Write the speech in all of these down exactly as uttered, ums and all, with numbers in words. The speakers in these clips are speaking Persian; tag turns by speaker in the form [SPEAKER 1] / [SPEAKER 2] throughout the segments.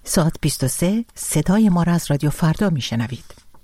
[SPEAKER 1] ساعت بیست و سه صدای ما را از رادیو فردا میشنوید.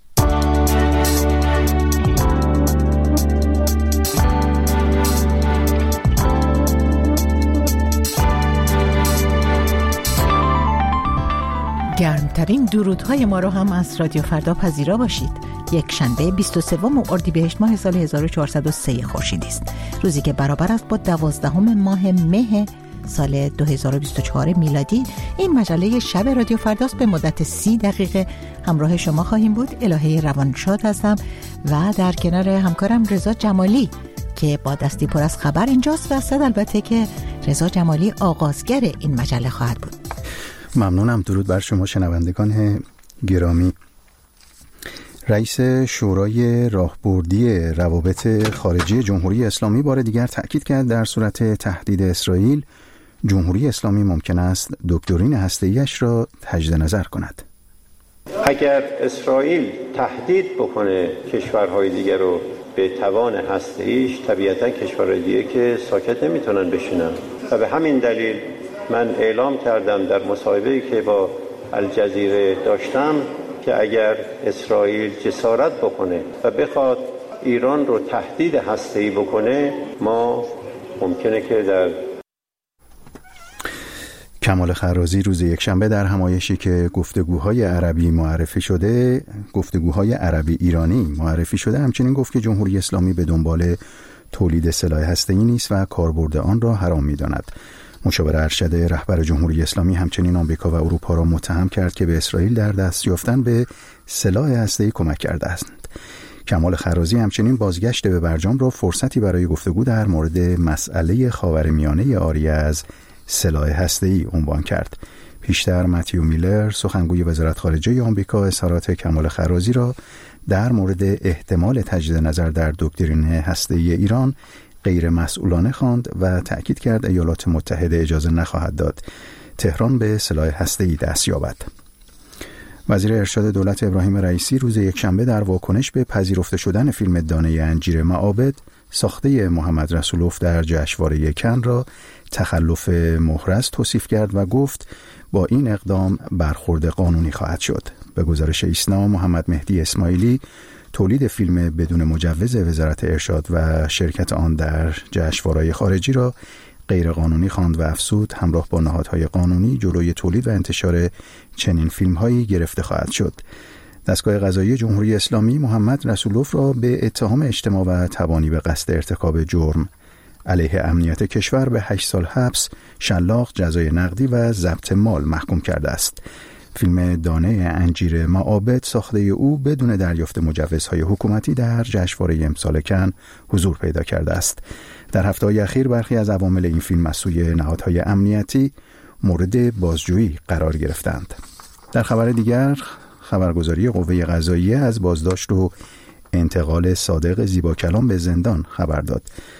[SPEAKER 1] گرمترین درودهای ما رو هم از رادیو فردا پذیرا باشید. یک شنبه بیست و سوم اردیبهشت ماه سال هزار و چهارصد و سه خورشیدی است، روزی که برابر است با دوازدهم ماه مه سال دو هزار و بیست و چهار میلادی. این مجله شب رادیو فرداست. به مدت سی دقیقه همراه شما خواهیم بود. الهه روانشاد هستم و در کنار همکارم رضا جمالی که با دستی پر از خبر اینجاست و صد البته که رضا جمالی آغازگر این مجله خواهد بود.
[SPEAKER 2] ممنونم. درود بر شما شنوندگان گرامی. رئیس شورای راهبردی روابط خارجی جمهوری اسلامی بار دیگر تأکید کرد در صورت تهدید اسرائیل جمهوری اسلامی ممکن است دکترین هسته‌ایش را تجدید نظر کند.
[SPEAKER 3] اگر اسرائیل تهدید بکنه کشورهای دیگر رو به توان هسته‌ایش، طبیعتاً کشورهای دیگه که ساکت نمیتونن بشینن و به همین دلیل من اعلام کردم در مصاحبه‌ای که با الجزیره داشتم که اگر اسرائیل جسارت بکنه و بخواد ایران رو تهدید هسته‌ای بکنه، ما ممکنه که در
[SPEAKER 2] کمال خرازی روز یکشنبه در همایشی که گفتگوهای عربی معرفی شده، گفتگوهای عربی ایرانی معرفی شده، همچنین گفت که جمهوری اسلامی به دنبال تولید سلاح هسته‌ای نیست و کاربرد آن را حرام می‌داند. مشاور ارشد رهبر جمهوری اسلامی همچنین آمریکا و اروپا را متهم کرد که به اسرائیل در دست یافتن به سلاح هسته‌ای کمک کرده است. کمال خرازی همچنین بازگشت به برجام را فرصتی برای گفتگو در مورد مسئله خاورمیانه عاری از سلاح هسته‌ای عنوان کرد. پیشتر متیو میلر سخنگوی وزارت خارجه آمریکا اظهارات کمال خرازی را در مورد احتمال تجدید نظر در دکترین هسته‌ای ایران غیر مسئولانه خواند و تأکید کرد ایالات متحده اجازه نخواهد داد تهران به سلاح هسته‌ای دست یابد. وزیر ارشاد دولت ابراهیم رئیسی روز یکشنبه در واکنش به پذیرفته شدن فیلم دانه انجیر معابد ساخته محمد رسولوف در جشنواره کن را تخلف محرز توصیف کرد و گفت با این اقدام برخورد قانونی خواهد شد. به گزارش ایسنا، محمد مهدی اسماعیلی تولید فیلم بدون مجوز وزارت ارشاد و شرکت آن در جشنواره‌های خارجی را غیر قانونی خواند و افزود همراه با نهادهای قانونی جلوی تولید و انتشار چنین فیلم‌هایی گرفته خواهد شد. دستگاه قضایی جمهوری اسلامی محمد رسولوف را به اتهام اجتماع و تبانی به قصد ارتکاب جرم علیه امنیت کشور به هشت سال حبس، شلاق، جزای نقدی و ضبط مال محکوم کرده است. فیلم دانه انجیر معابد ساخته او بدون دریافت مجوزهای حکومتی در جشنواره امسال کن حضور پیدا کرده است. در هفته‌های اخیر برخی از عوامل این فیلم از سوی نهادهای امنیتی مورد بازجویی قرار گرفتند. در خبر دیگر، خبرگزاری قوه قضاییه از بازداشت و انتقال صادق زیباکلام به زندان خبر داد.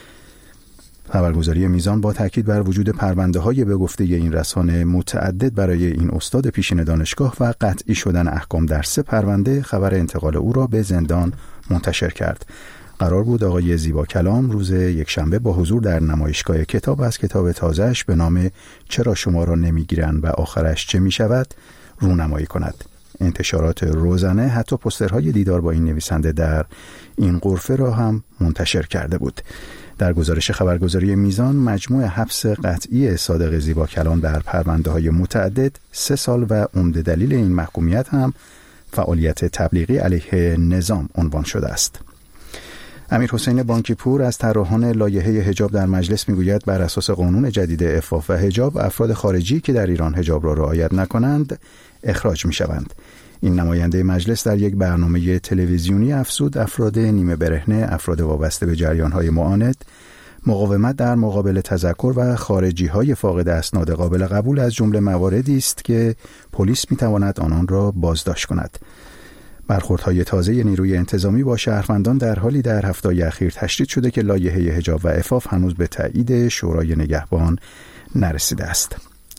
[SPEAKER 2] خبرگزاری میزان با تاکید بر وجود پرونده‌های به گفته این رسانه متعدد برای این استاد پیشین دانشگاه و قطعی شدن احکام در سه پرونده خبر انتقال او را به زندان منتشر کرد. قرار بود آقای زیباکلام روز یکشنبه با حضور در نمایشگاه کتاب از کتاب تازه‌اش به نام چرا شما را نمیگیرند و آخرش چه میشود رونمایی کند. انتشارات روزانه حتی پوسترهای دیدار با این نویسنده در این غرفه را هم منتشر کرده بود. در گزارش خبرگزاری میزان، مجموع حبس قطعی صادق زیباکلام در پرونده‌های متعدد سه سال و عمده دلیل این محکومیت هم فعالیت تبلیغی علیه نظام عنوان شده است. امیرحسین بانکیپور از طراحان لایحه حجاب در مجلس میگوید بر اساس قانون جدید عفاف و حجاب افراد خارجی که در ایران حجاب را رعایت نکنند اخراج میشوند. این نماینده مجلس در یک برنامه تلویزیونی افزود افراد نیمه برهنه، افراد وابسته به جریان‌های معاند، مقاومت در مقابل تذکر و خارجی‌های فاقد اسناد قابل قبول از جمله مواردی است که پلیس می‌تواند آنان را بازداشت کند. برخوردهای تازه نیروی انتظامی با شهروندان در حالی در هفته‌های اخیر تشدید شده که لایحه حجاب و عفاف هنوز به تایید شورای نگهبان نرسیده است.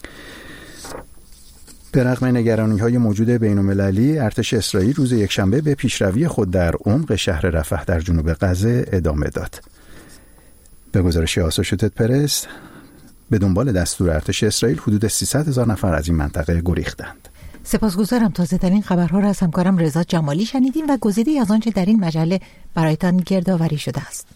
[SPEAKER 2] به رغم نگرانی‌های موجود بین‌المللی، ارتش اسرائیل روز یکشنبه به پیشروی خود در عمق شهر رفح در جنوب غزه ادامه داد. به گزارش آسوشیتد پرس، به دنبال دستور ارتش اسرائیل حدود سیصد هزار نفر از این منطقه گریختند.
[SPEAKER 1] سپاسگزارم. تازه ترین خبرها را از همکارم رضا جمالی شنیدیم و گزیده‌ای از آنچه در این مجله برایتان گردآوری شده است.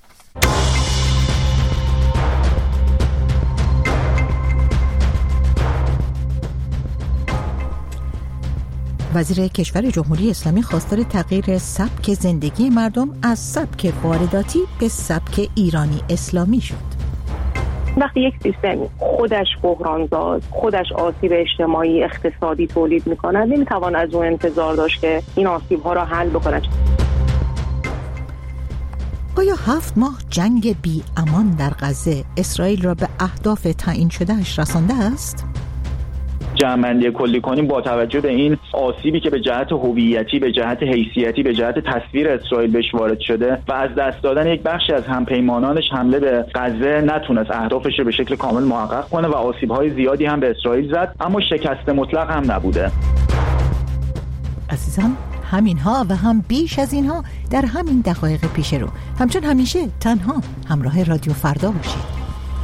[SPEAKER 1] وزیر کشور جمهوری اسلامی خواستار تغییر سبک زندگی مردم از سبک وارداتی به سبک ایرانی اسلامی شد.
[SPEAKER 4] وقتی یک سیستم خودش بحرانزا، خودش آسیب اجتماعی اقتصادی تولید می‌کند، نمی‌توان از اون انتظار داشت که این آسیب‌ها را حل بکند.
[SPEAKER 1] آیا هفت ماه جنگ بی امان در غزه اسرائیل را به اهداف تعیین شده‌اش رسانده است؟
[SPEAKER 5] جمع‌بندی کلی کنیم با توجه به این آسیبی که به جهت هویتی، به جهت حیثیتی، به جهت تصویر اسرائیل بهش وارد شده و از دست دادن یک بخشی از همپیمانانش، حمله به غزه نتونست اهدافش رو به شکل کامل محقق کنه و آسیب‌های زیادی هم به اسرائیل زد، اما شکست مطلق هم نبوده.
[SPEAKER 1] عزیزان، همینها و هم بیش از اینها در همین دقایق پیش رو. همچون همیشه تنها همراه رادیو فردا باشید.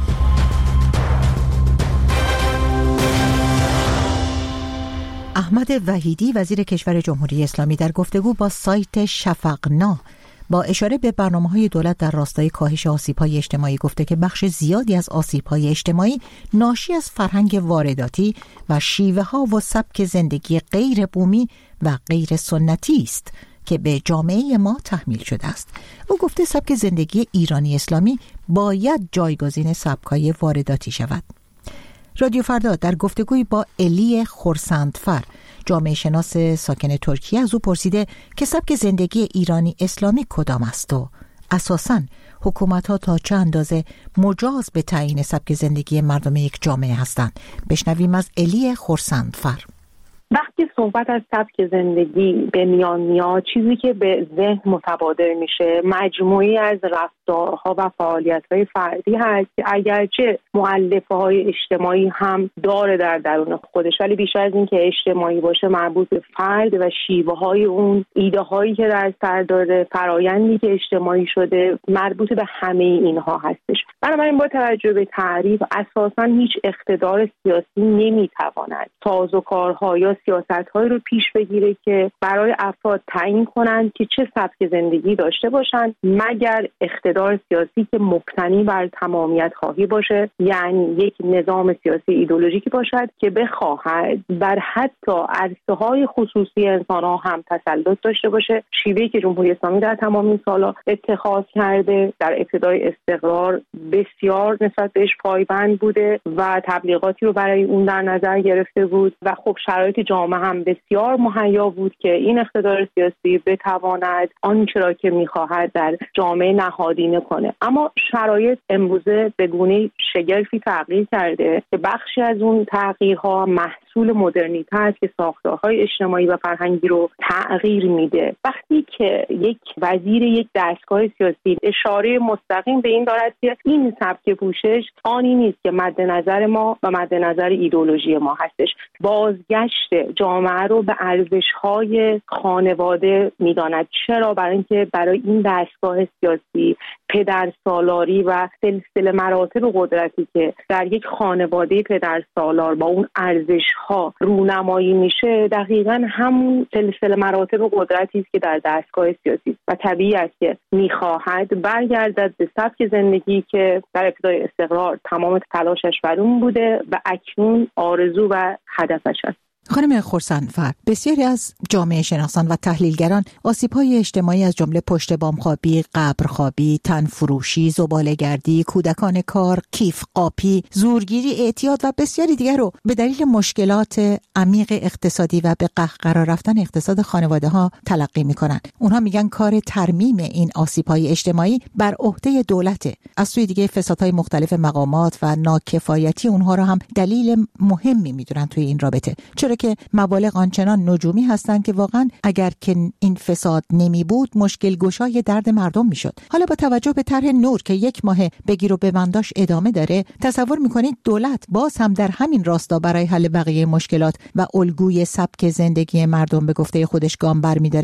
[SPEAKER 1] احمد وحیدی وزیر کشور جمهوری اسلامی در گفتگو با سایت شفقنا با اشاره به برنامه‌های دولت در راستای کاهش آسیب‌های اجتماعی گفته که بخش زیادی از آسیب‌های اجتماعی ناشی از فرهنگ وارداتی و شیوه‌ها و سبک زندگی غیر بومی و غیر سنتی است که به جامعه ما تحمیل شده است. او گفته سبک زندگی ایرانی اسلامی باید جایگزین سبک‌های وارداتی شود. رادیو فردا در گفتگوی با الی خورسندفر جامعه شناس ساکن ترکیه از او پرسیده که سبک زندگی ایرانی اسلامی کدام است و اساساً حکومت‌ها تا چه اندازه مجاز به تعیین سبک زندگی مردم یک جامعه هستند. بشنویم از الی خورسندفر.
[SPEAKER 4] وقتی صحبت از سبک زندگی به میان میاد، چیزی که به ذهن متبادر میشه مجموعی از رفتارها و فعالیت‌های فردی هست که اگرچه مؤلفه‌های اجتماعی هم داره در درون خودش، ولی بیشتر از این که اجتماعی باشه مربوط به فرد و شیوه‌های اون، ایده‌هایی که در سر داره، فرایندی که اجتماعی شده، مربوط به همه اینها هستش. بنابراین با توجه به تعریف اساساً هیچ اقتدار سیاسی نمیتواند سازوکارها یا سیاست‌هایی رو پیش بگیره که برای افراد تعیین کنند که چه سبک زندگی داشته باشند، مگر اقتدار سیاسی که مبتنی بر تمامیت خواهی باشه، یعنی یک نظام سیاسی ایدئولوژیکی باشد که بخواهد بر حتی عرصه‌های خصوصی انسان‌ها هم تسلط داشته باشه. شیوهی که جمهوری اسلامی در تمام این سال‌ها اتخاذ کرده در ابتدای استقرار بسیار نسبت بهش پایبند بوده و تبلیغاتی رو برای اون در نظر گرفته بود و خب شرایط جامعه هم بسیار مهیا بود که این اقتدار سیاسی بتواند آنچه را که می‌خواهد در جامعه نهادینه کنه. اما شرایط امروزه به گونه شگرفی تغییر کرده که بخشی از اون تغییرها محصول مدرنیته است که ساختارهای اجتماعی و فرهنگی رو تغییر میده. وقتی که یک وزیر یک دستگاه سیاسی اشاره مستقیم به این دارد که این سبک پوشش آنی نیست که مد نظر ما و مد نظر ایدئولوژی ما هستش، بازگشت جامعه رو به ارزش‌های خانواده می‌داند. چرا؟ برای اینکه برای این دستگاه سیاسی پدرسالاری و سلسله مراتب قدرتی که در یک خانواده پدرسالار با اون ارزش‌ها رونمایی میشه دقیقاً همون سلسله مراتب قدرتی است که در دستگاه سیاسی و طبیعی است که می‌خواهد برگردد به سبک زندگی که در ابتدای استقرار تمام تلاشش بر اون بوده و اکنون آرزو و هدفش است.
[SPEAKER 1] خانم خورسندفر، بسیاری از جامعه شناسان و تحلیلگران آسیب‌های اجتماعی از جمله پشت بام خوابی، قبر خوابی، تن فروشی، زباله‌گردی، کودکان کار، کیف قاپی، زورگیری، اعتیاد و بسیاری دیگر رو به دلیل مشکلات عمیق اقتصادی و به قهقرا رفتن اقتصاد خانواده‌ها تلقی می‌کنند. اونها میگن کار ترمیم این آسیب‌های اجتماعی بر عهده دولته. از سوی دیگه فسادهای مختلف مقامات و ناکفایتی اونها رو هم دلیل مهمی می‌دونن توی این رابطه. چرا که مبالغ آنچنان نجومی هستند که واقعا اگر که این فساد نمی بود مشکل گشای درد مردم می شد. حالا با توجه به طرح نور که یک ماه بگیر و ببنداش ادامه داره، تصور میکنید دولت باز هم در همین راستا برای حل بقیه مشکلات و الگوی سبک زندگی مردم به گفته خودش گام بر می داره؟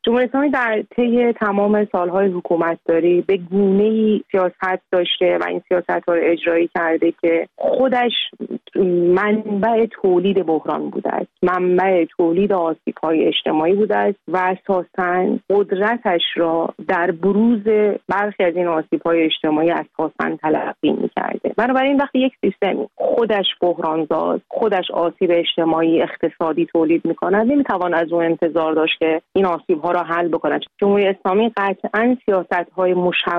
[SPEAKER 4] جمهوری اسلامی در طی تمام سالهای حکومتداری به گونه‌ای سیاست داشته و این سیاست‌ها رو اجرایی کرده که خودش منبع تولید بحران بوده است، منبع تولید آسیب‌های اجتماعی بوده است و اساساً قدرتش را در بروز برخی از این آسیب‌های اجتماعی اساساً تلقی می‌کرده. بنابراین وقتی یک سیستمی خودش بحران‌زا، خودش آسیب اجتماعی اقتصادی تولید می‌کند، نمی‌توان از اون انتظار داشت که این آسیب‌ها را حل بکند. جمهوری اسلامی قطعاً سیاست‌های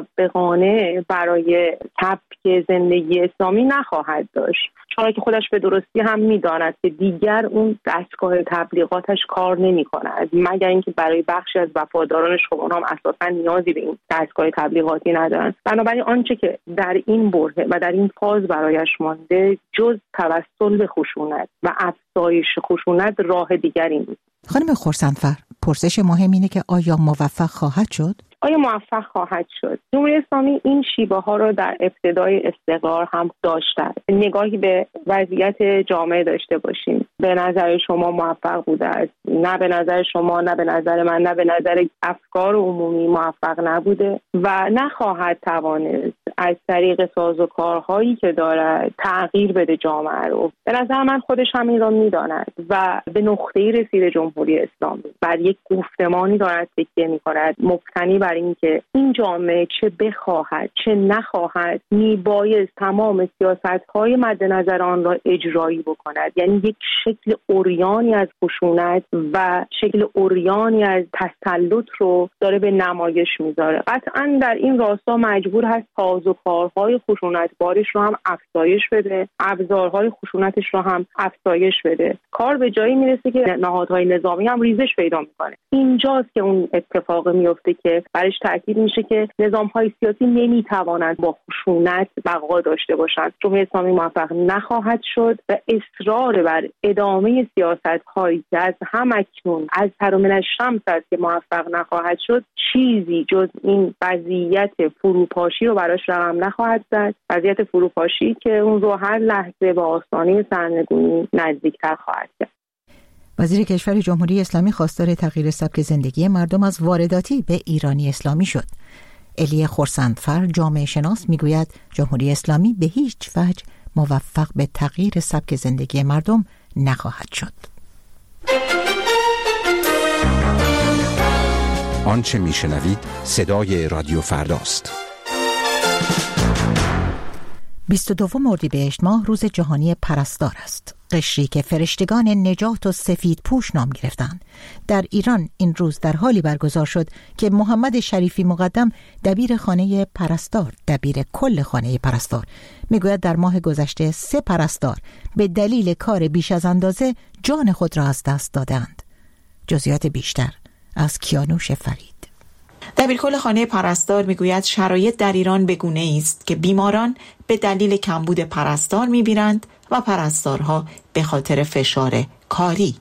[SPEAKER 4] مشوقانه برای سبک زندگی اسلامی نخواهد داشت، چرا که خودش به درستی هم می‌داند که دیگر اون دستگاه تبلیغاتش کار نمی‌کند، مگر اینکه برای بخشی از وفادارانش خب اونها هم اساساً نیازی به این دستگاه تبلیغاتی ندارن. بنابراین آنچه که در این برهه و در این فاز برایش مانده جز توسل به خشونت و افزایش خشونت راه دیگری نیست.
[SPEAKER 1] خانم خرسندفر، پرسش مهم اینه که آیا موفق خواهد شد؟
[SPEAKER 4] آیا موفق خواهد شد؟ جمهوری اسلامی این شیوه ها رو در ابتدای استقرار هم داشته. نگاهی به وضعیت جامعه داشته باشیم. به نظر شما موفق بوده است؟ نه به نظر شما، نه به نظر من، نه به نظر افکار عمومی موفق نبوده و نخواهد توانست از طریق سازوکارهایی که دارد تغییر بده جامعه رو. به نظر من خودش همین را می‌داند و به نقطه‌ای رسیده جمهوری اسلامی. بر یک گفتمانی دارد تکیه می‌کند مبتنی بر اینکه این جامعه چه بخواهد چه نخواهد میبایست تمام سیاست‌های مد نظر آن را اجرایی بکند. یعنی یک شکل عریانی از خشونت و شکل عریانی از تسلط رو داره به نمایش میذاره. قطعاً در این راستا مجبور هست سازوکارهای خشونتبارش رو هم افزایش بده، ابزارهای خشونتش رو هم افزایش بده. کار به جایی میرسه که نهادهای نظامی هم ریزش پیدا میکنه. اینجاست که اون اتفاق میفته که برش تاکید میشه که نظام‌های سیاسی نمیتوانند با خشونت بقا داشته باشند. جمهوری اسلامی موفق نخواهد شد و اصرار بر ادامه سیاست‌هایی که از همکنون از ترمن الشمس است که موفق نخواهد شد، چیزی جز این وضعیت فروپاشی رو براش رقم نخواهد زد. وضعیت فروپاشی که اون رو هر لحظه به آستانه سرنگونی نزدیکتر خواهد کرد.
[SPEAKER 1] وزیر کشور جمهوری اسلامی خواستار تغییر سبک زندگی مردم از وارداتی به ایرانی اسلامی شد. الی خرسندفر جامعه شناس میگوید جمهوری اسلامی به هیچ وجه موفق به تغییر سبک زندگی مردم نخواهد شد.
[SPEAKER 6] آنچه میشنوید صدای رادیو فرداست.
[SPEAKER 1] بیست و دوم اردیبهشت ماه روز جهانی پرستار است. قشری که فرشتگان نجات و سفید پوش نام گرفتند. در ایران این روز در حالی برگزار شد که محمد شریفی مقدم دبیر خانه پرستار، دبیر کل خانه پرستار، میگوید در ماه گذشته سه پرستار به دلیل کار بیش از اندازه جان خود را از دست دادند. جزئیات بیشتر از کیانوش فرید.
[SPEAKER 7] دبیرکل خانه پرستار میگوید شرایط در ایران به گونه‌ای است که بیماران به دلیل کمبود پرستار میبینند و پرستارها به خاطر فشار کاری.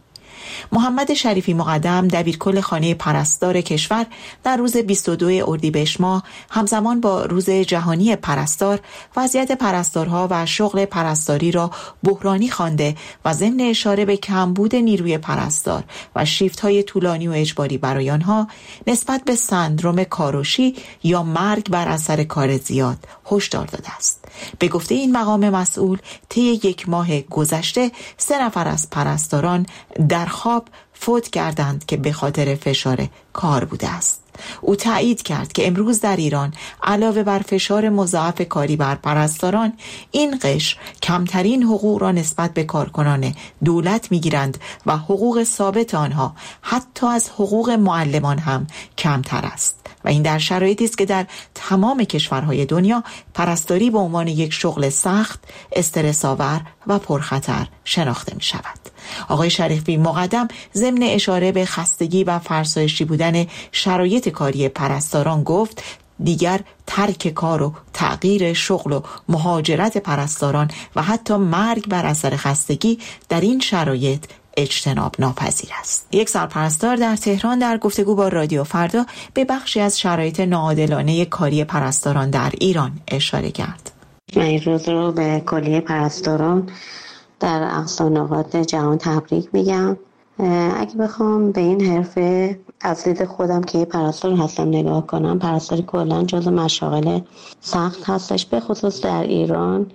[SPEAKER 7] محمد شریفی مقدم دبیرکل خانه پرستار کشور در روز بیست و دوم اردیبهشت ماه همزمان با روز جهانی پرستار وضعیت پرستارها و شغل پرستاری را بحرانی خوانده و ضمن اشاره به کمبود نیروی پرستار و شیفت‌های طولانی و اجباری برای آنها نسبت به سندرم کاروشی یا مرگ بر اثر کار زیاد هشدار داده است. به گفته این مقام مسئول طی یک ماه گذشته سه نفر از پرستاران در خواب فوت کردند که به خاطر فشار کار بوده است. او تایید کرد که امروز در ایران علاوه بر فشار مضاعف کاری بر پرستاران، این قشر کمترین حقوق را نسبت به کارکنان دولت میگیرند و حقوق ثابت آنها حتی از حقوق معلمان هم کمتر است و این در شرایطی است که در تمام کشورهای دنیا پرستاری به عنوان یک شغل سخت، استرس آور و پرخطر شناخته می شود. آقای شریفی مقدم ضمن اشاره به خستگی و فرسایشی بودن شرایط کاری پرستاران گفت دیگر ترک کار و تغییر شغل و مهاجرت پرستاران و حتی مرگ بر اثر خستگی در این شرایط اجتناب ناپذیر است. یک سرپرستار در تهران در گفتگو با رادیو فردا به بخشی از شرایط ناعادلانه کاری پرستاران در ایران اشاره کرد.
[SPEAKER 8] من این روز رو به کلیه پرستاران در اقصا نقاط جهان تبریک میگم اگه بخوام به این حرفه از دید خودم که یه پرستار هستم نگاه کنم، پرستاری کلا جز مشاغل سخت هستش، به خصوص در ایران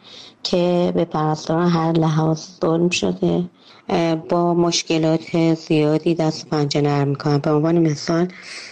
[SPEAKER 8] که به پرستاران هر لحاظ ظلم شده، با مشکلات زیادی دست و پنجه نرم میکنن. به عنوان مثال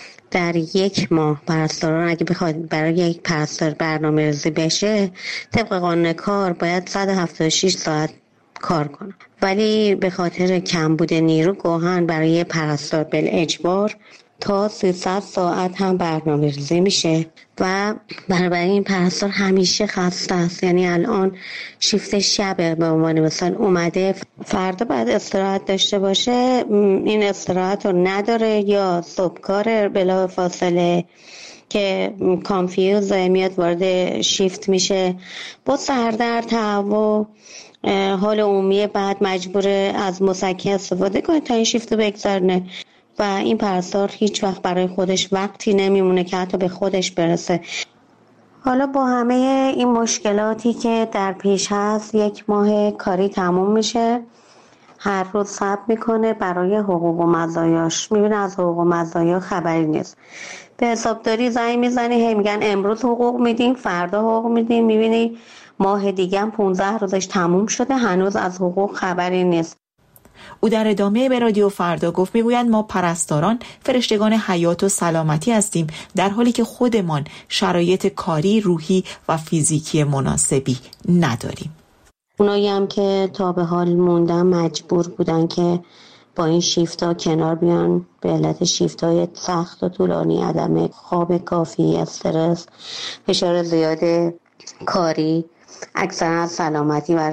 [SPEAKER 8] در یک ماه پرستاران اگه بخواد برای یک پرستار برنامه ریزی بشه، طبق قانون کار باید صد و هفتاد و شش ساعت کار کنه، ولی به خاطر کمبود نیرو گاهن برای پرستار بالاجبار تا سیصد ساعت هم برنامه ریزی میشه و برای این پرستار همیشه خسته است. یعنی الان شیفت شب به عنوان مثال اومده، فردا بعد استراحت داشته باشه، این استراحت رو نداره یا صبح کار بلا فاصله که کانفیوز میاد وارد شیفت میشه با سردرد، تهوع، حال عمومی، بعد مجبور از مسکن استفاده کنه تا این شیفت رو بگذرونه و این پرستار هیچ وقت برای خودش وقتی نمیمونه که حتی به خودش برسه. حالا با همه این مشکلاتی که در پیش هست، یک ماه کاری تموم میشه، هر روز ثبت میکنه برای حقوق و مزایاش، میبینه از حقوق و مزایا خبری نیست. به حسابداری زنگ میزنی، هی میگن امروز حقوق میدیم، فردا حقوق میدیم، میبینی ماه دیگه هم پونزده روزش تموم شده، هنوز از حقوق خبری نیست.
[SPEAKER 7] او در ادامه به رادیو فردا گفت میگویند ما پرستاران فرشتگان حیات و سلامتی هستیم، در حالی که خودمان شرایط کاری، روحی و فیزیکی مناسبی نداریم.
[SPEAKER 8] اونایی هم که تا به حال موندن مجبور بودن که با این شیفتا کنار بیان به علت شیفتای سخت و طولانی، عدم خواب کافی، استرس، فشار زیاد کاری، اکثرا از سلامتی و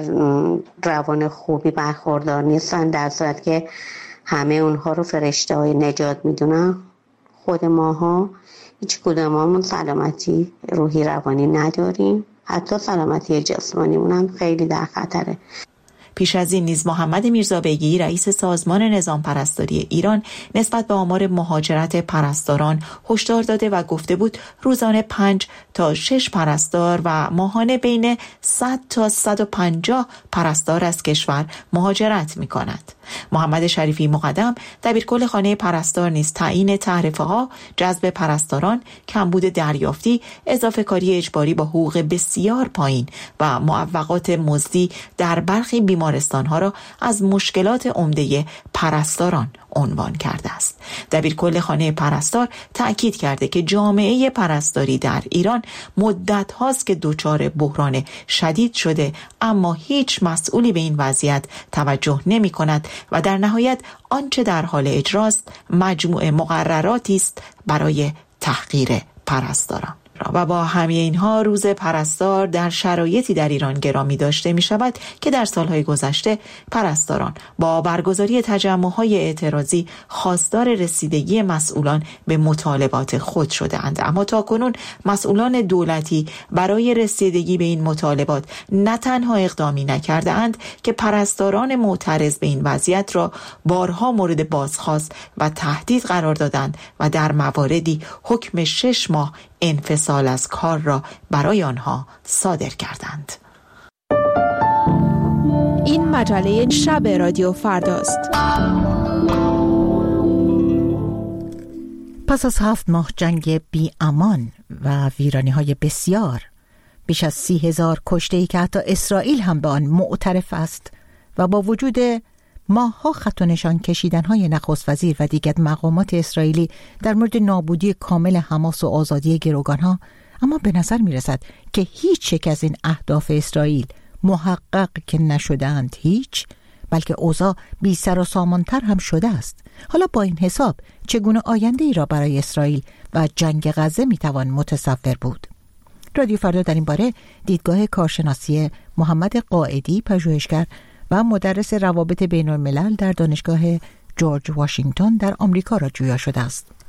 [SPEAKER 8] روان خوبی برخوردار نیستن، در صورت که همه اونها رو فرشته های نجات میدونن. خود ماها هیچ کدوممون سلامتی روحی روانی نداریم، حتی سلامتی جسمانیمون هم خیلی در خطره.
[SPEAKER 7] پیش از این نیز محمد میرزابگی رئیس سازمان نظام پرستاری ایران نسبت به آمار مهاجرت پرستاران هشدار داده و گفته بود روزانه پنج تا شش پرستار و ماهانه بین صد تا صد و پنجاه پرستار از کشور مهاجرت می کند. محمد شریفی مقدم دبیرکل خانه پرستار نیز تعیین تعرفه ها، جذب پرستاران، کمبود دریافتی، اضافه کاری اجباری با حقوق بسیار پایین و معوقات مزدی در برخی بیمارستان ها را از مشکلات عمده پرستاران عنوان کرده است. دبیرکل خانه پرستار تأکید کرده که جامعه پرستاری در ایران مدت هاست که دچار بحران شدید شده، اما هیچ مسئولی به این وضعیت توجه نمی کند و در نهایت آنچه در حال اجراست مجموعه مقرراتی است برای تحقیر پرستاران. و با همه اینها روز پرستار در شرایطی در ایران گرامی داشته می شود که در سالهای گذشته پرستاران با برگزاری تجمع‌های اعتراضی خواستار رسیدگی مسئولان به مطالبات خود شده اند، اما تاکنون مسئولان دولتی برای رسیدگی به این مطالبات نه تنها اقدامی نکرده اند که پرستاران معترض به این وضعیت را بارها مورد بازخواست و تهدید قرار دادند و در مواردی حکم شش ماه انفصال از کار را برای آنها صادر کردند.
[SPEAKER 9] این مجله شب رادیو فرداست.
[SPEAKER 1] پس از هفت ماه جنگ بی امان و ویرانی‌های بسیار، بیش از سی هزار کشته‌ای که حتی اسرائیل هم به آن معترف است و با وجود ماه‌ها خط و نشان کشیدن‌های نخست وزیر و دیگر مقامات اسرائیلی در مورد نابودی کامل حماس و آزادی گروگان‌ها، اما به نظر می‌رسد که هیچ یک از این اهداف اسرائیل محقق که نشده‌اند هیچ، بلکه اوضاع بی سر و سامان‌تر هم شده است. حالا با این حساب چگونه آینده‌ای را برای اسرائیل و جنگ غزه می‌توان متصور بود؟ رادیو فردا در این باره دیدگاه کارشناسی محمد قائدی، پژوهشگر و مدرس روابط بین الملل در دانشگاه جورج واشنگتن در آمریکا را جویا شده است.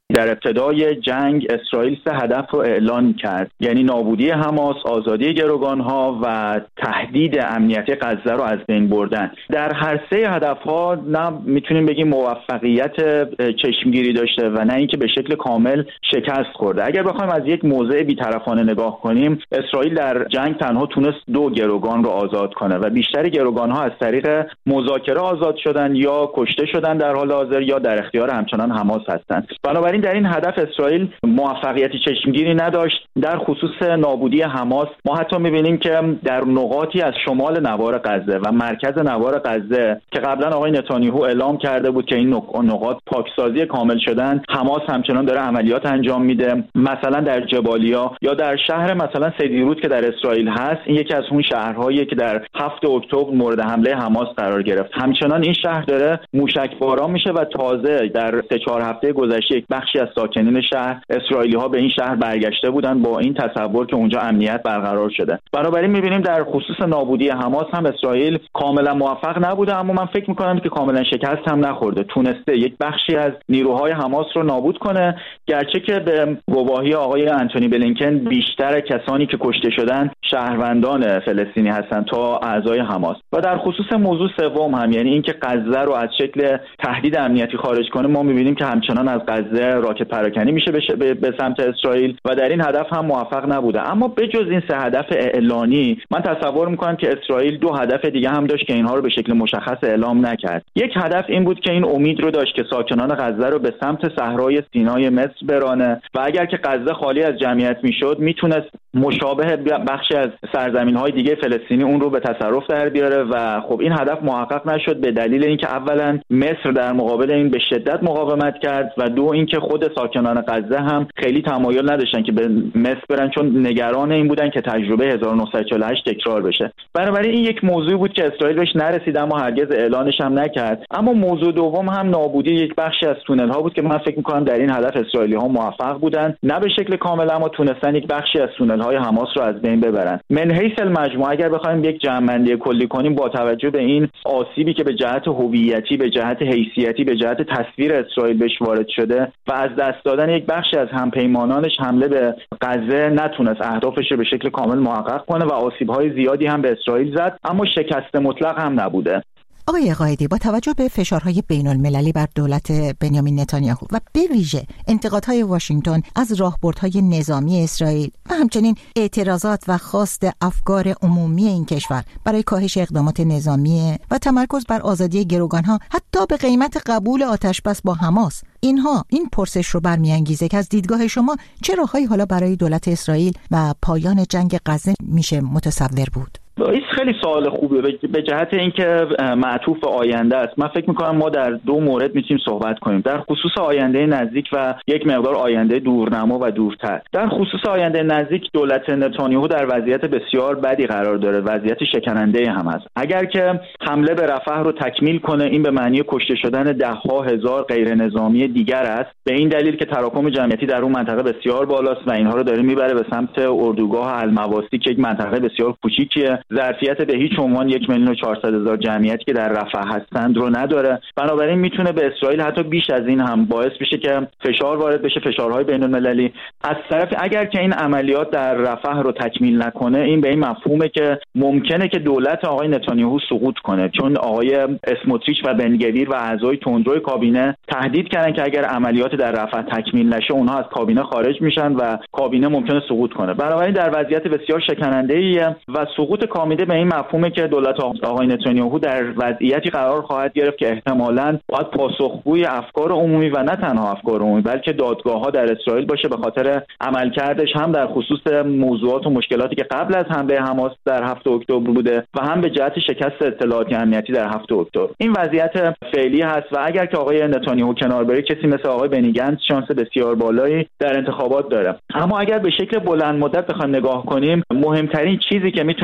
[SPEAKER 5] در ابتدای جنگ اسرائیل سه هدف رو اعلان کرد، یعنی نابودی حماس، آزادی گروگان‌ها و تهدید امنیتی غزه رو از بین بردن. در هر سه هدف‌ها نه میتونیم بگیم موفقیت چشمگیری داشته و نه اینکه به شکل کامل شکست خورده. اگر بخوایم از یک موضع بی‌طرفانه نگاه کنیم، اسرائیل در جنگ تنها تونست دو گروگان رو آزاد کنه و بیشتر گروگان‌ها از طریق مذاکره آزاد شدن یا کشته شدن در حال حاضر یا در اختیار همچنان حماس هستند. بنابراین در این هدف اسرائیل موفقیتی چشمگیری نداشت. در خصوص نابودی حماس ما حتی می‌بینیم که در نقاطی از شمال نوار غزه و مرکز نوار غزه که قبلا آقای نتانیاهو اعلام کرده بود که این نقاط پاکسازی کامل شدن، حماس همچنان داره عملیات انجام میده. مثلا در جبالیا یا در شهر مثلا سدیروت که در اسرائیل هست، این یکی از اون شهرهایی که در هفتم اکتبر مورد حمله حماس قرار گرفت. همچنان این شهر داره موشکباران میشه و تازه در سه چهار هفته گذشته یک بخشی از ساکنین شهر اسرائیلی‌ها به این شهر برگشته بودن با این تصور که اونجا امنیت برقرار شده. بنابراین می‌بینیم در خصوص نابودی حماس هم اسرائیل کاملا موفق نبوده، اما من فکر می‌کنم که کاملا شکست هم نخورده. تونسته یک بخشی از نیروهای حماس رو نابود کنه، گرچه که به گواهی آقای انتونی بلینکن بیشتر کسانی که کشته شدن شهروندان فلسطینی هستند تا اعضای حماس. و در خصوص موضوع سوم هم، یعنی اینکه غزه رو از شکل تهدید امنیتی خارج کنه، ما می‌بینیم که همچنان از غزه راکت پراکنی میشه به, به سمت اسرائیل و در این هدف هم موفق نبوده. اما بجز این سه هدف اعلانی، من تصور میکنم که اسرائیل دو هدف دیگه هم داشت که اینها رو به شکل مشخص اعلام نکرد. یک هدف این بود که این امید رو داشت که ساکنان غزه رو به سمت صحرای سینای مصر برانه و اگر که غزه خالی از جمعیت میشد میتونست مشابه بخشی از سرزمین‌های دیگه فلسطینی اون رو به تصرف در بیاره و خب این هدف محقق نشد به دلیل اینکه اولا مصر در مقابل این به شدت مقاومت کرد و دو اینکه خود ساکنان غزه هم خیلی تمایل نداشتن که به مصر برن، چون نگران این بودن که تجربه هزار و نهصد و چهل و هشت تکرار بشه. بنابراین این یک موضوعی بود که اسرائیل بهش نرسید اما هرگز اعلانش هم نکرد. اما موضوع دوم هم نابودی یک بخشی از تونل ها بود که من فکر می‌کنم در این هدف اسرائیلی ها موفق بودن، نه به شکل کامل اما تونستن یک بخشی از تونل های حماس رو از بین ببرن. من حیث المجموع اگر بخوایم یک جمع‌بندی کلی کنیم، با توجه به این آسیبی که به جهت هویتی، به جهت حیثیتی، به جهت تصویر اسرائیل بهش وارد شده و از دست دادن یک بخشی از همپیمانانش، حمله به غزه نتونست اهدافش رو به شکل کامل محقق کنه و آسیب‌های زیادی هم به اسرائیل زد، اما شکست مطلق هم نبوده.
[SPEAKER 1] آقای قائدی، با توجه به فشارهای بین المللی بر دولت بنیامین نتانیاهو و به ویژه انتقادهای واشنگتن از راهبردهای نظامی اسرائیل و همچنین اعتراضات و خواست افکار عمومی این کشور برای کاهش اقدامات نظامی و تمرکز بر آزادی گروگانها حتی به قیمت قبول آتشبس با حماس، اینها این پرسش رو برمیانگیزه که از دیدگاه شما چه راههایی حالا برای دولت اسرائیل و پایان جنگ غزه میشه متصور بود؟
[SPEAKER 5] این خیلی سوال خوبه به جهت اینکه معطوف آینده است. من فکر می‌کنم ما در دو مورد میتونیم صحبت کنیم، در خصوص آینده نزدیک و یک مقدار آینده دورنما و دورتر. در خصوص آینده نزدیک دولت نتانیاهو در وضعیت بسیار بدی قرار داره، وضعیت شکننده هم هست. اگر که حمله به رفح رو تکمیل کنه، این به معنی کشته شدن ده ها هزار غیر نظامی دیگر است، به این دلیل که تراکم جمعیتی در اون منطقه بسیار بالاست و اینها رو داره میبره به سمت اردوگاه المواسی که یک منطقه بسیار کوچیکیه، ظرفیت به هیچ عنوان یک میلیون و چهارصد هزار جمعیتی که در رفح هستند رو نداره. بنابراین میتونه به اسرائیل حتی بیش از این هم باعث بشه که فشار وارد بشه، فشارهای بین المللی. از طرف اگر که این عملیات در رفح رو تکمیل نکنه، این به این مفهومه که ممکنه که دولت آقای نتانیاهو سقوط کنه، چون آقای اسموتریچ و بنگویر و اعضای تندرو کابینه تهدید کردن که اگر عملیات در رفح تکمیل نشه اونها از کابینه خارج میشن و کابینه ممکنه سقوط کنه. بنابراین در وضعیت بسیار شکننده‌ایه و سقوط کابینه به این مفهومه که دولت آقای نتانیاهو در وضعیتی قرار خواهد گرفت که احتمالاً باید پاسخگوی افکار عمومی و نه تنها افکار عمومی بلکه دادگاه‌ها در اسرائیل باشه، به خاطر عملکردش هم در خصوص موضوعات و مشکلاتی که قبل از حمله حماس در هفتم اکتبر بوده و هم به جهت شکست اطلاعاتی امنیتی در هفتم اکتبر. این وضعیت فعلی هست و اگر که آقای نتانیاهو کنار بره، کسی مثل آقای بنی گنتس شانس بسیار بالایی در انتخابات داره. اما اگر به شکل بلند مدت بخوایم نگاه کنیم، مهمترین چیزی که میتونه حماس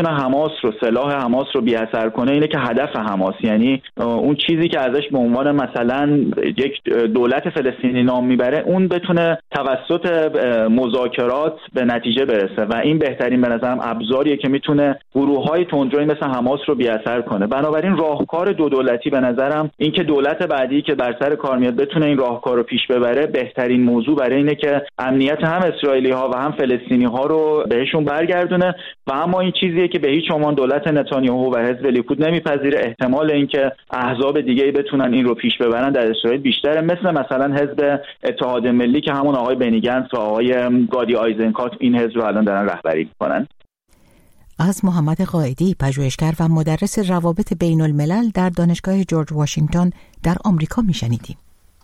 [SPEAKER 5] حماس رو، سلاح حماس رو بی اثر کنه اینه که هدف حماس، یعنی اون چیزی که ازش به عنوان مثلا یک دولت فلسطینی نام میبره، اون بتونه توسط مذاکرات به نتیجه برسه و این بهترین به نظرم ابزاریه که میتونه گروه‌های تندروی مثل حماس رو بی اثر کنه. بنابراین راهکار دو دولتی به نظرم این که دولت بعدی که بر سر کار میاد بتونه این راهکار رو پیش ببره، بهترین موضوع برای اینه که امنیت هم اسرائیلی‌ها و هم فلسطینی‌ها رو بهشون برگردونه و اما این چیزیه که به هیچ عنوان دولت نتانیاهو و حزب لیکود نمیپذیره. احتمال اینکه احزاب دیگه‌ای بتونن این رو پیش ببرن در اسرائیل بیشتره، مثل مثلا حزب اتحاد ملی که همون آقای بنی گنتس و آقای گادی آیزنکات این حزب رو الان دارن رهبری می‌کنن.
[SPEAKER 1] از محمد قائدی، پژوهشگر و مدرس روابط بین الملل در دانشگاه جورج واشنگتن در آمریکا میشنیدیم.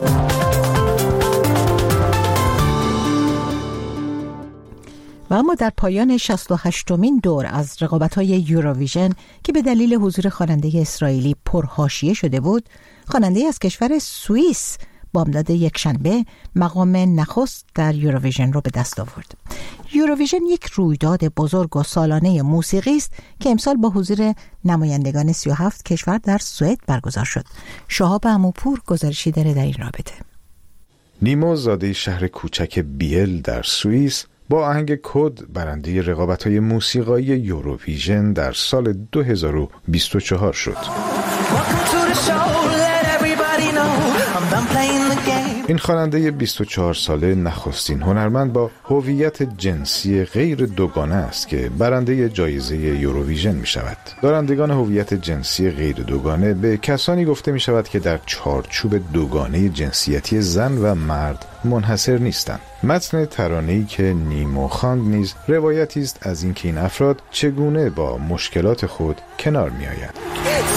[SPEAKER 1] و اما در پایان شصت و هشتمین دور از رقابت‌های یوروویژن که به دلیل حضور خواننده اسرائیلی پرحاشیه شده بود، خواننده از کشور سوئیس بامداد یکشنبه مقام نخست در یوروویژن رو به دست آورد. یوروویژن یک رویداد بزرگ و سالانه موسیقی است که امسال با حضور نمایندگان سی و هفت کشور در سوئد برگزار شد. شهاب عموپور گزارشی داره در این رابطه.
[SPEAKER 10] نیمو زاده شهر کوچک بیل در سوئیس با آهنگ کد برنده رقابت‌های موسیقایی یوروویژن در سال دو هزار و بیست و چهار شد. این خواننده بیست و چهار ساله نخستین هنرمند با هویت جنسی غیر دوگانه است که برنده جایزه یوروویژن می شود. دارندگان هویت جنسی غیر دوگانه به کسانی گفته می شود که در چارچوب دوگانه جنسیتی زن و مرد منحصر نیستند. متن ترانه‌ای که نیمو خواند نیز روایتی است از اینکه این افراد چگونه با مشکلات خود کنار می آید.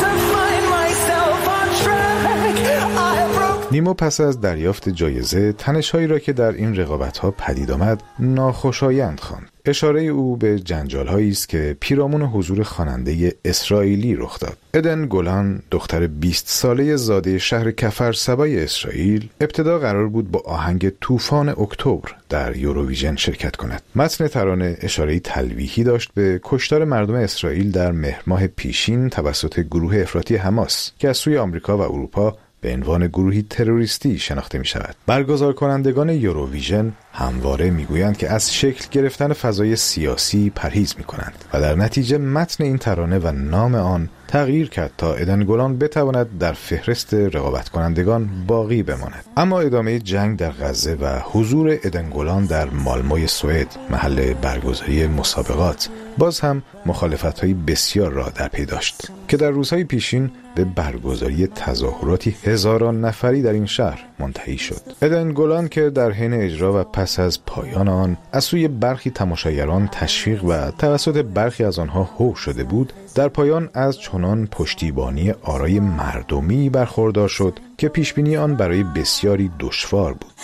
[SPEAKER 10] نیمو پس از دریافت جایزه تنش‌هایی را که در این رقابت‌ها پدید آمد ناخوشایند خواند. اشاره او به جنجال‌هایی است که پیرامون حضور خواننده اسرائیلی رخ داد. ادن گولان، دختر بیست ساله زاده شهر کفر سبای اسرائیل، ابتدا قرار بود با آهنگ طوفان اکتبر در یوروویژن شرکت کند. متن ترانه اشاره‌ای تلویحی داشت به کشتار مردم اسرائیل در مهر ماه پیشین توسط گروه افراطی حماس که از سوی آمریکا و اروپا به عنوان گروهی تروریستی شناخته می شود. برگزار کنندگان یوروویژن همواره می گویند که از شکل گرفتن فضای سیاسی پرهیز می کنند و در نتیجه متن این ترانه و نام آن تغییر کرد تا ادن گولان بتواند در فهرست رقابت کنندگان باقی بماند. اما ادامه جنگ در غزه و حضور ادن گولان در مالموی سوئد، محل برگزاری مسابقات، باز هم مخالفت‌های بسیار را در پی داشت که در روزهای پیشین به برگزاری تظاهراتی هزاران نفری در این شهر منتهی شد. ادن گولان که در حین اجرا و پس از پایان آن از سوی برخی تماشاگران تشویق و توسط برخی از آنها هو شده بود، در پایان از چنان پشتیبانی آرای مردمی برخوردار شد که پیشبینی آن برای بسیاری دشوار بود.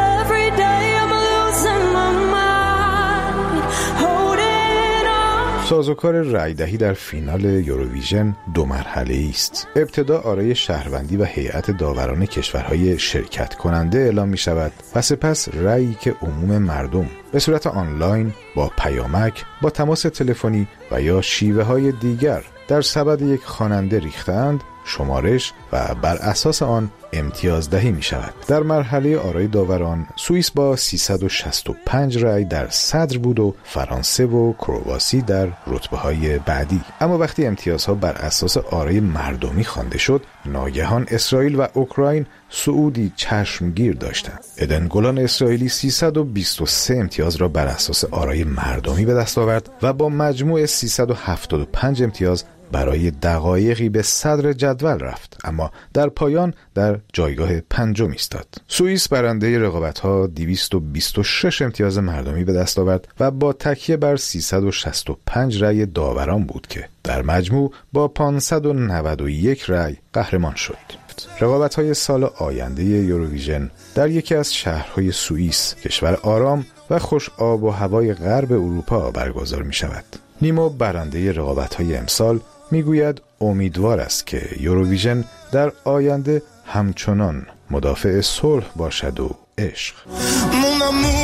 [SPEAKER 10] سازوکار رأی‌دهی در فینال یوروویژن دو مرحله‌ای است. ابتدا آرای شهروندی و هیئت داوران کشورهای شرکت کننده اعلام می شود و سپس رأیی که عموم مردم به صورت آنلاین با پیامک، با تماس تلفنی و یا شیوه‌های دیگر در سبد یک خواننده ریختند شمارش و بر اساس آن امتیاز دهی می شود. در مرحله آرای داوران سوئیس با سیصد و شصت و پنج رأی در صدر بود و فرانسه و کرواسی در رتبه‌های بعدی. اما وقتی امتیازها بر اساس آرای مردمی خوانده شد، ناگهان اسرائیل و اوکراین صعودی چشمگیر داشتند. ادن گولان اسرائیلی سیصد و بیست و سه امتیاز را بر اساس آرای مردمی به دست آورد و با مجموع سیصد و هفتاد و پنج امتیاز برای دقایقی به صدر جدول رفت، اما در پایان در جایگاه پنجم ایستاد. سوئیس برنده رقابت‌ها دویست و بیست و شش امتیاز مردمی به دست آورد و با تکیه بر سیصد و شصت و پنج رأی داوران بود که در مجموع با پانصد و نود و یک رأی قهرمان شد. رقابت‌های سال آینده یوروویژن در یکی از شهرهای سوئیس، کشور آرام و خوش آب و هوای غرب اروپا برگزار می‌شود. نیمو برنده رقابت‌های امسال میگوید امیدوار است که یوروویژن در آینده همچنان مدافع صلح باشد و عشق.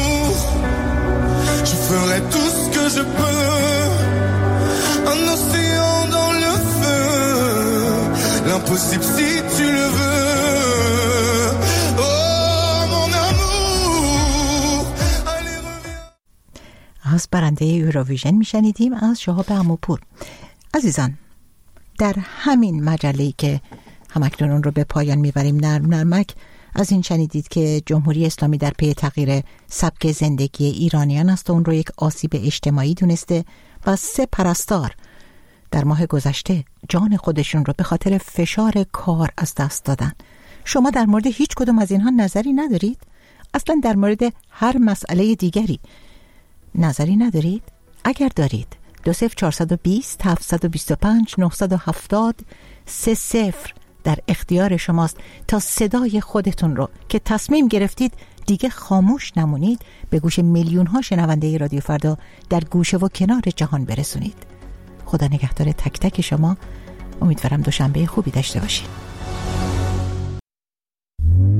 [SPEAKER 11] Je ferai tout ce que je peux. Un océan impossible si tu le veux. Oh mon amour. Allez reviens.
[SPEAKER 1] از برنده یوروویژن میشنیدیم از شهاب عموپور. عزیزان، در همین مجله‌ای که همکنون اون رو به پایان میبریم، نرم نرمک، از این شنیدید که جمهوری اسلامی در پی تغییر سبک زندگی ایرانیان است و اون رو یک آسیب اجتماعی دونسته و سه پرستار در ماه گذشته جان خودشون رو به خاطر فشار کار از دست دادن. شما در مورد هیچ کدوم از اینها نظری ندارید؟ اصلا در مورد هر مسئله دیگری نظری ندارید؟ اگر دارید دو صفر چهارصد و بیست هفتصد و بیست و پنج نهصد و هفتاد سه صفر در اختیار شماست تا صدای خودتون رو که تصمیم گرفتید دیگه خاموش نمونید به گوش میلیون ها شنونده رادیو فردا در گوشه و کنار جهان برسونید. خدا نگهدار تک تک شما. امیدوارم دوشنبه خوبی داشته باشید.